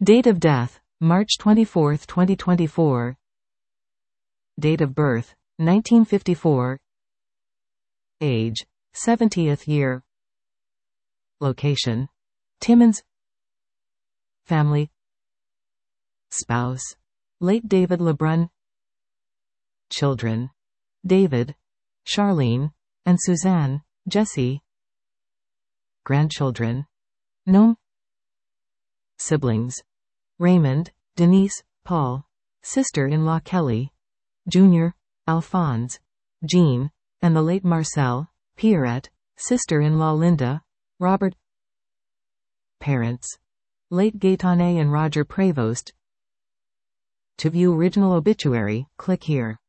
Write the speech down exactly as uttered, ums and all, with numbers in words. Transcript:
Date of death, March twenty-fourth, twenty twenty-four. Date of birth, nineteen fifty-four. Age, seventieth year. Location, Timmins. Family. Spouse, late David Lebrun. Children, David, Charlene, and Suzanne, Jesse. Grandchildren, Noam. Siblings, Raymond, Denise, Paul, sister-in-law Kelly, Junior, Alphonse, Jean, and the late Marcel, Pierrette, sister-in-law Linda, Robert. Parents, late Gaetane and Roger Prevost. To view original obituary, click here.